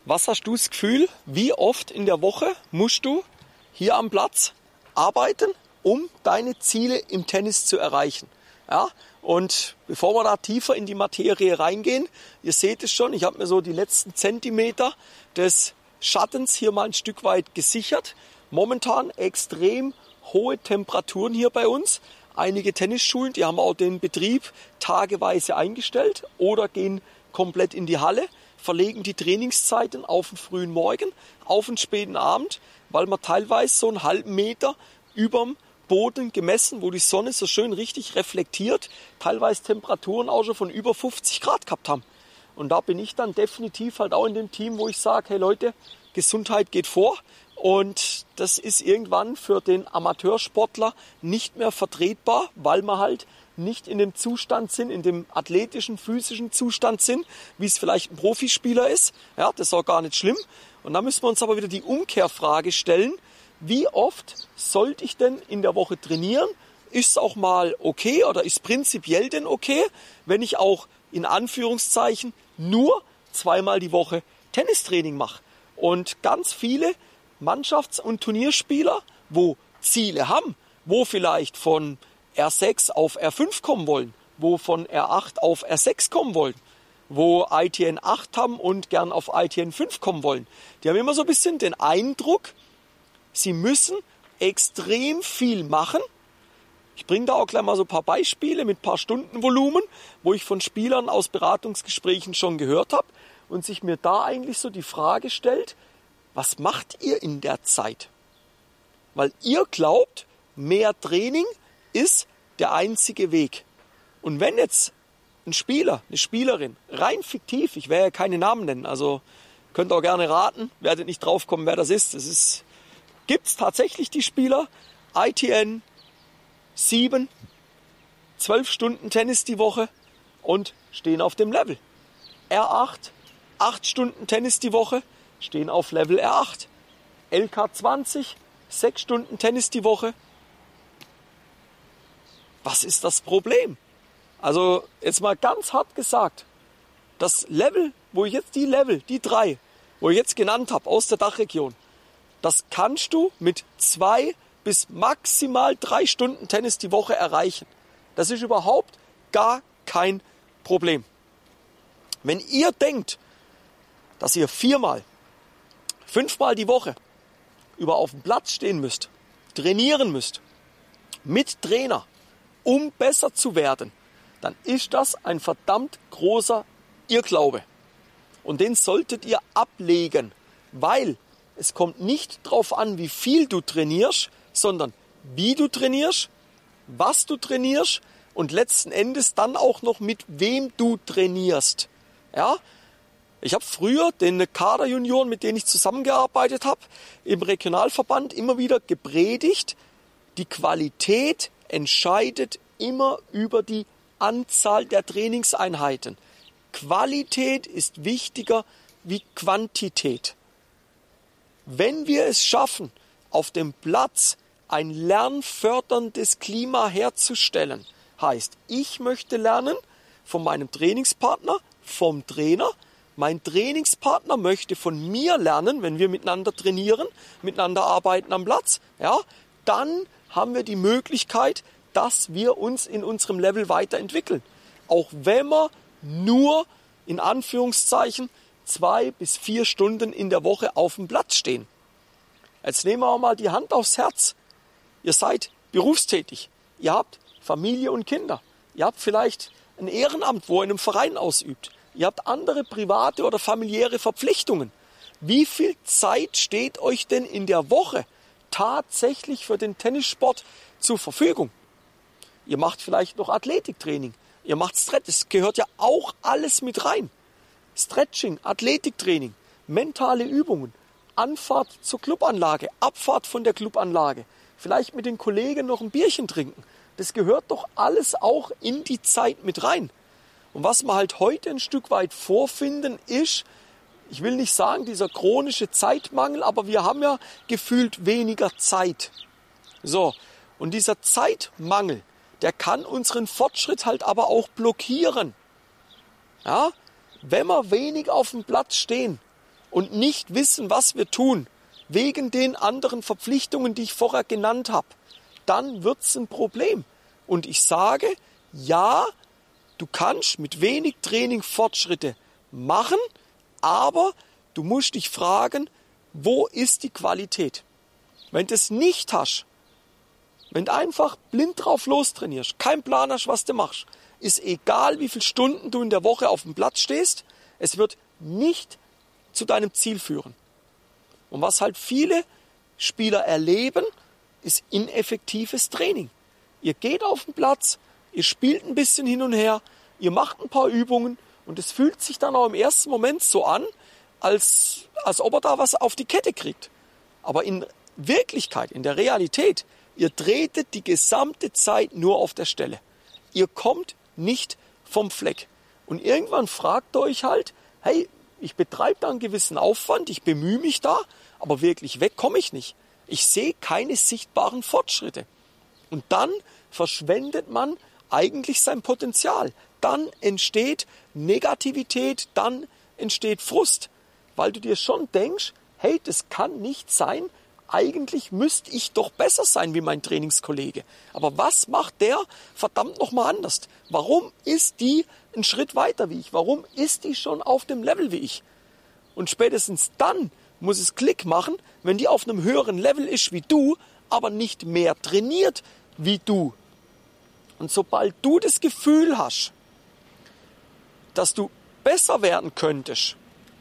Was hast du das Gefühl, wie oft in der Woche musst du hier am Platz arbeiten, um deine Ziele im Tennis zu erreichen? Ja? Und bevor wir da tiefer in die Materie reingehen, ihr seht es schon, ich habe mir so die letzten Zentimeter des Schattens hier mal ein Stück weit gesichert. Momentan extrem hohe Temperaturen hier bei uns. Einige Tennisschulen, die haben auch den Betrieb tageweise eingestellt oder gehen komplett in die Halle, verlegen die Trainingszeiten auf den frühen Morgen, auf den späten Abend, weil man teilweise so einen halben Meter überm Boden gemessen, wo die Sonne so schön richtig reflektiert, teilweise Temperaturen auch schon von über 50 Grad gehabt haben. Und da bin ich dann definitiv halt auch in dem Team, wo ich sage, hey Leute, Gesundheit geht vor. Und das ist irgendwann für den Amateursportler nicht mehr vertretbar, weil man halt nicht in dem Zustand sind, in dem athletischen, physischen Zustand sind, wie es vielleicht ein Profispieler ist. Ja, das ist auch gar nicht schlimm. Und da müssen wir uns aber wieder die Umkehrfrage stellen, wie oft sollte ich denn in der Woche trainieren? Ist es auch mal okay oder ist prinzipiell denn okay, wenn ich auch in Anführungszeichen nur zweimal die Woche Tennistraining mache? Und ganz viele Mannschafts- und Turnierspieler, wo Ziele haben, wo vielleicht von R6 auf R5 kommen wollen, wo von R8 auf R6 kommen wollen, wo ITN 8 haben und gern auf ITN 5 kommen wollen. Die haben immer so ein bisschen den Eindruck, sie müssen extrem viel machen. Ich bringe da auch gleich mal so ein paar Beispiele mit ein paar Stundenvolumen, wo ich von Spielern aus Beratungsgesprächen schon gehört habe und sich mir da eigentlich so die Frage stellt, was macht ihr in der Zeit? Weil ihr glaubt, mehr Training ist der einzige Weg. Und wenn jetzt ein Spieler, eine Spielerin, rein fiktiv, ich werde ja keine Namen nennen, also könnt auch gerne raten, werdet nicht drauf kommen, wer das ist. Gibt es tatsächlich die Spieler, ITN 7, 12 Stunden Tennis die Woche und stehen auf dem Level. R8, 8 Stunden Tennis die Woche, stehen auf Level R8. LK20, 6 Stunden Tennis die Woche. Was ist das Problem? Also jetzt mal ganz hart gesagt, das Level, die 3, wo ich jetzt genannt habe aus der Dachregion, das kannst du mit 2 bis maximal 3 Stunden Tennis die Woche erreichen. Das ist überhaupt gar kein Problem. Wenn ihr denkt, dass ihr 4-mal, 5-mal die Woche über auf dem Platz stehen müsst, trainieren müsst, mit Trainer, um besser zu werden, dann ist das ein verdammt großer Irrglaube. Und den solltet ihr ablegen, weil es kommt nicht darauf an, wie viel du trainierst, sondern wie du trainierst, was du trainierst und letzten Endes dann auch noch mit wem du trainierst. Ja? Ich habe früher den Kaderjunioren, mit denen ich zusammengearbeitet habe, im Regionalverband immer wieder gepredigt, die Qualität entscheidet immer über die Anzahl der Trainingseinheiten. Qualität ist wichtiger wie Quantität. Wenn wir es schaffen, auf dem Platz ein lernförderndes Klima herzustellen, heißt, ich möchte lernen von meinem Trainingspartner, vom Trainer, mein Trainingspartner möchte von mir lernen, wenn wir miteinander trainieren, miteinander arbeiten am Platz, ja, dann haben wir die Möglichkeit, dass wir uns in unserem Level weiterentwickeln. Auch wenn wir nur, in Anführungszeichen, 2 bis 4 Stunden in der Woche auf dem Platz stehen. Jetzt nehmen wir auch mal die Hand aufs Herz. Ihr seid berufstätig, ihr habt Familie und Kinder, ihr habt vielleicht ein Ehrenamt, wo ihr in einem Verein ausübt, ihr habt andere private oder familiäre Verpflichtungen. Wie viel Zeit steht euch denn in der Woche tatsächlich für den Tennissport zur Verfügung? Ihr macht vielleicht noch Athletiktraining, ihr macht Stretch, das gehört ja auch alles mit rein. Stretching, Athletiktraining, mentale Übungen, Anfahrt zur Clubanlage, Abfahrt von der Clubanlage, vielleicht mit den Kollegen noch ein Bierchen trinken. Das gehört doch alles auch in die Zeit mit rein. Und was wir halt heute ein Stück weit vorfinden ist, ich will nicht sagen dieser chronische Zeitmangel, aber wir haben ja gefühlt weniger Zeit. So, und dieser Zeitmangel, der kann unseren Fortschritt halt aber auch blockieren. Ja, wenn wir wenig auf dem Platz stehen und nicht wissen, was wir tun, wegen den anderen Verpflichtungen, die ich vorher genannt habe, dann wird es ein Problem. Und ich sage, ja, du kannst mit wenig Training Fortschritte machen, aber du musst dich fragen, wo ist die Qualität? Wenn du es nicht hast, wenn du einfach blind drauf lostrainierst, keinen Plan hast, was du machst, ist egal, wie viele Stunden du in der Woche auf dem Platz stehst, es wird nicht zu deinem Ziel führen. Und was halt viele Spieler erleben, ist ineffektives Training. Ihr geht auf den Platz, ihr spielt ein bisschen hin und her, ihr macht ein paar Übungen und es fühlt sich dann auch im ersten Moment so an, als ob er da was auf die Kette kriegt. Aber in Wirklichkeit, in der Realität, ihr tretet die gesamte Zeit nur auf der Stelle. Ihr kommt nicht vom Fleck. Und irgendwann fragt ihr euch halt, hey, ich betreibe da einen gewissen Aufwand, ich bemühe mich da, aber wirklich weg komme ich nicht. Ich sehe keine sichtbaren Fortschritte. Und dann verschwendet man eigentlich sein Potenzial. Dann entsteht Negativität, dann entsteht Frust, weil du dir schon denkst, hey, das kann nicht sein, eigentlich müsste ich doch besser sein wie mein Trainingskollege. Aber was macht der verdammt nochmal anders? Warum ist die einen Schritt weiter wie ich? Warum ist die schon auf dem Level wie ich? Und spätestens dann muss es Klick machen, wenn die auf einem höheren Level ist wie du, aber nicht mehr trainiert wie du. Und sobald du das Gefühl hast, dass du besser werden könntest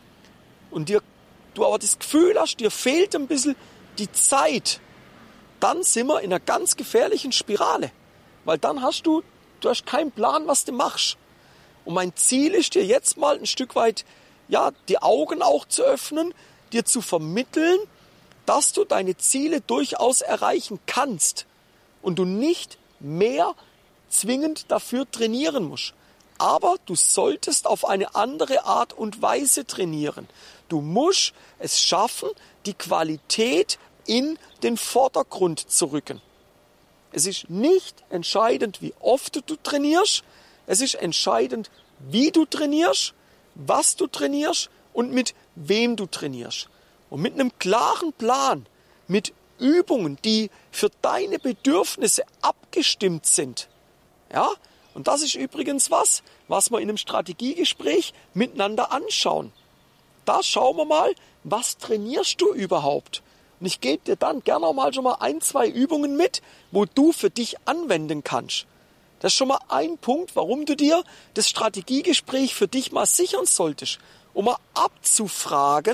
und du aber das Gefühl hast, dir fehlt ein bisschen die Zeit, dann sind wir in einer ganz gefährlichen Spirale. Weil dann hast du hast keinen Plan, was du machst. Und mein Ziel ist dir jetzt mal ein Stück weit, ja, die Augen auch zu öffnen, dir zu vermitteln, dass du deine Ziele durchaus erreichen kannst und du nicht mehr zwingend dafür trainieren musst. Aber du solltest auf eine andere Art und Weise trainieren. Du musst es schaffen, die Qualität in den Vordergrund zu rücken. Es ist nicht entscheidend, wie oft du trainierst. Es ist entscheidend, wie du trainierst, was du trainierst und mit wem du trainierst. Und mit einem klaren Plan, mit Übungen, die für deine Bedürfnisse abgestimmt sind. Ja? Und das ist übrigens was wir in einem Strategiegespräch miteinander anschauen. Da schauen wir mal, was trainierst du überhaupt? Und ich gebe dir dann gerne auch mal schon mal 1, 2 Übungen mit, wo du für dich anwenden kannst. Das ist schon mal ein Punkt, warum du dir das Strategiegespräch für dich mal sichern solltest, um mal abzufragen,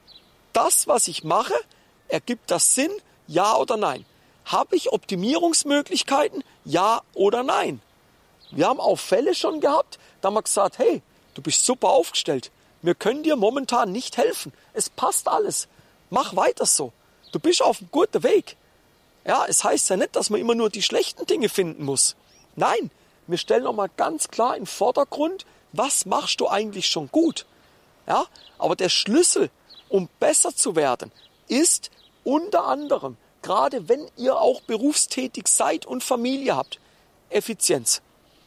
das, was ich mache, ergibt das Sinn, ja oder nein? Habe ich Optimierungsmöglichkeiten, ja oder nein? Wir haben auch Fälle schon gehabt, da haben wir gesagt, hey, du bist super aufgestellt, wir können dir momentan nicht helfen, es passt alles, mach weiter so, du bist auf einem guten Weg. Ja, es heißt ja nicht, dass man immer nur die schlechten Dinge finden muss. Nein, wir stellen nochmal ganz klar in den Vordergrund, was machst du eigentlich schon gut? Ja, aber der Schlüssel, um besser zu werden, ist unter anderem, gerade wenn ihr auch berufstätig seid und Familie habt, Effizienz.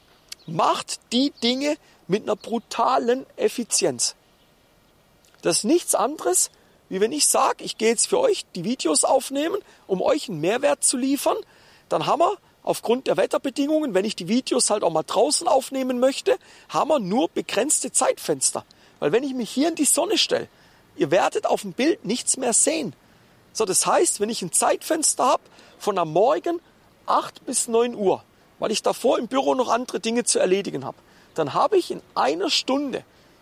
Macht die Dinge mit einer brutalen Effizienz. Das ist nichts anderes, wie wenn ich sage, ich gehe jetzt für euch die Videos aufnehmen, um euch einen Mehrwert zu liefern. Dann haben wir aufgrund der Wetterbedingungen, wenn ich die Videos halt auch mal draußen aufnehmen möchte, haben wir nur begrenzte Zeitfenster. Weil wenn ich mich hier in die Sonne stelle, ihr werdet auf dem Bild nichts mehr sehen. So, das heißt, wenn ich ein Zeitfenster habe von am Morgen 8 bis 9 Uhr, weil ich davor im Büro noch andere Dinge zu erledigen habe, dann habe ich in einer Stunde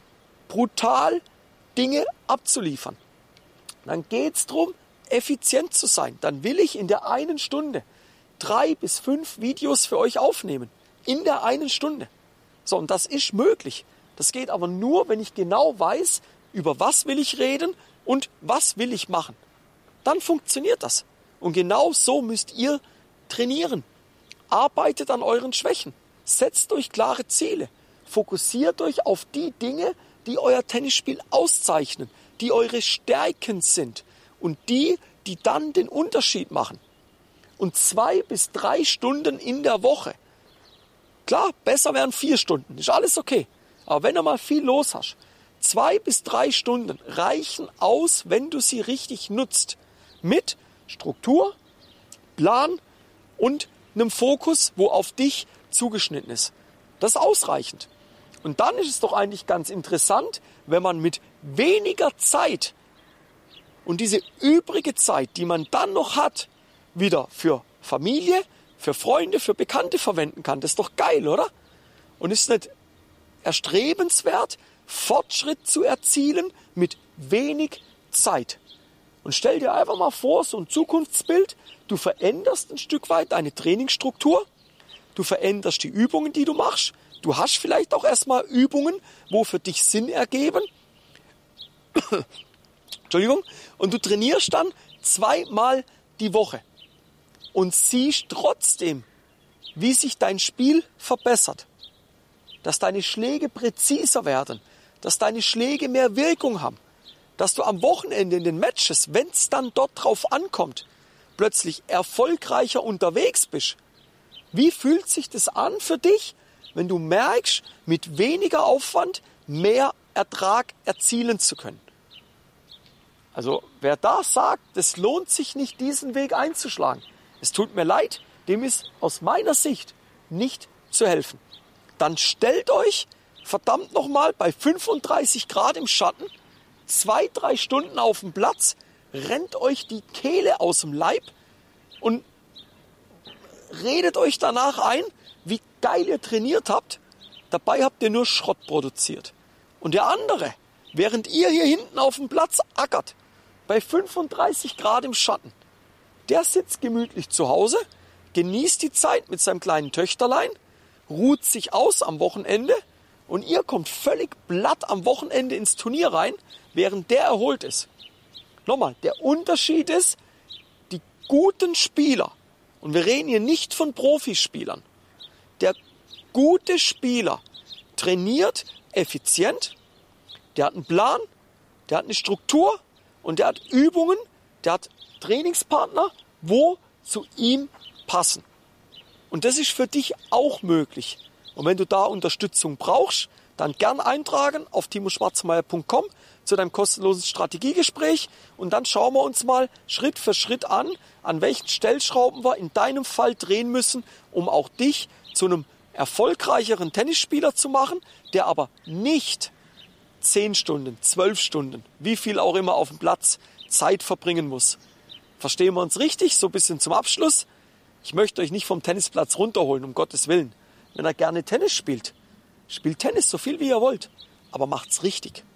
brutal Dinge abzuliefern. Dann geht es darum, effizient zu sein. Dann will ich in der einen Stunde 3 bis 5 Videos für euch aufnehmen. In der einen Stunde. So, und das ist möglich. Das geht aber nur, wenn ich genau weiß, über was will ich reden und was will ich machen. Dann funktioniert das. Und genau so müsst ihr trainieren. Arbeitet an euren Schwächen. Setzt euch klare Ziele. Fokussiert euch auf die Dinge, die euer Tennisspiel auszeichnen, die eure Stärken sind und die dann den Unterschied machen. Und 2 bis 3 Stunden in der Woche. Klar, besser wären 4 Stunden, ist alles okay. Aber wenn du mal viel los hast, 2 bis 3 Stunden reichen aus, wenn du sie richtig nutzt. Mit Struktur, Plan und einem Fokus, wo auf dich zugeschnitten ist. Das ist ausreichend. Und dann ist es doch eigentlich ganz interessant, wenn man mit weniger Zeit und diese übrige Zeit, die man dann noch hat, wieder für Familie, für Freunde, für Bekannte verwenden kann. Das ist doch geil, oder? Und ist nicht erstrebenswert, Fortschritt zu erzielen mit wenig Zeit. Und stell dir einfach mal vor, so ein Zukunftsbild, du veränderst ein Stück weit deine Trainingsstruktur, du veränderst die Übungen, die du machst, du hast vielleicht auch erstmal Übungen, wo für dich Sinn ergeben. Entschuldigung. Und du trainierst dann 2-mal die Woche und siehst trotzdem, wie sich dein Spiel verbessert. Dass deine Schläge präziser werden, dass deine Schläge mehr Wirkung haben, dass du am Wochenende in den Matches, wenn es dann dort drauf ankommt, plötzlich erfolgreicher unterwegs bist. Wie fühlt sich das an für dich, wenn du merkst, mit weniger Aufwand mehr Ertrag erzielen zu können? Also wer da sagt, es lohnt sich nicht, diesen Weg einzuschlagen, es tut mir leid, dem ist aus meiner Sicht nicht zu helfen. Dann stellt euch verdammt nochmal bei 35 Grad im Schatten 2-3 Stunden auf dem Platz, rennt euch die Kehle aus dem Leib und redet euch danach ein, wie geil ihr trainiert habt. Dabei habt ihr nur Schrott produziert. Und der andere, während ihr hier hinten auf dem Platz ackert, bei 35 Grad im Schatten, der sitzt gemütlich zu Hause, genießt die Zeit mit seinem kleinen Töchterlein, ruht sich aus am Wochenende und ihr kommt völlig platt am Wochenende ins Turnier rein, während der erholt ist. Nochmal, der Unterschied ist, die guten Spieler, und wir reden hier nicht von Profispielern, der gute Spieler trainiert effizient, der hat einen Plan, der hat eine Struktur und der hat Übungen, der hat Trainingspartner, wo zu ihm passen. Und das ist für dich auch möglich. Und wenn du da Unterstützung brauchst, dann gern eintragen auf timoschwarzmeier.com zu deinem kostenlosen Strategiegespräch und dann schauen wir uns mal Schritt für Schritt an welchen Stellschrauben wir in deinem Fall drehen müssen, um auch dich zu einem erfolgreicheren Tennisspieler zu machen, der aber nicht 10 Stunden, 12 Stunden, wie viel auch immer auf dem Platz Zeit verbringen muss. Verstehen wir uns richtig? So ein bisschen zum Abschluss. Ich möchte euch nicht vom Tennisplatz runterholen, um Gottes Willen. Wenn ihr gerne Tennis spielt, spielt Tennis so viel wie ihr wollt, aber macht's richtig.